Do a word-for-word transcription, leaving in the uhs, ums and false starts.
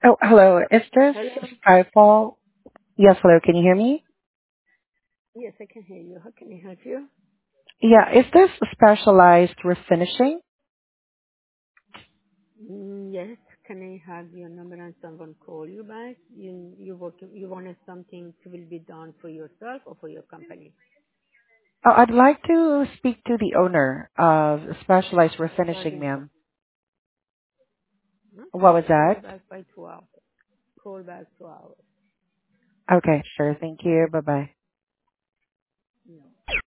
Oh, hello. Is this Hello? Skyfall? Yes, hello. Can you hear me? Yes, I can hear you. How can I help you? Yeah. Is this specialized refinishing? Mm, yes. Can I have your number and someone call you back? You you work you wanted something to will be done for yourself or for your company? Oh, I'd like to speak to the owner of specialized refinishing, Regarding what? ma'am. What Okay. was Call that? back by two hours. Call back two hours. Okay, sure. Thank you. Bye-bye. No.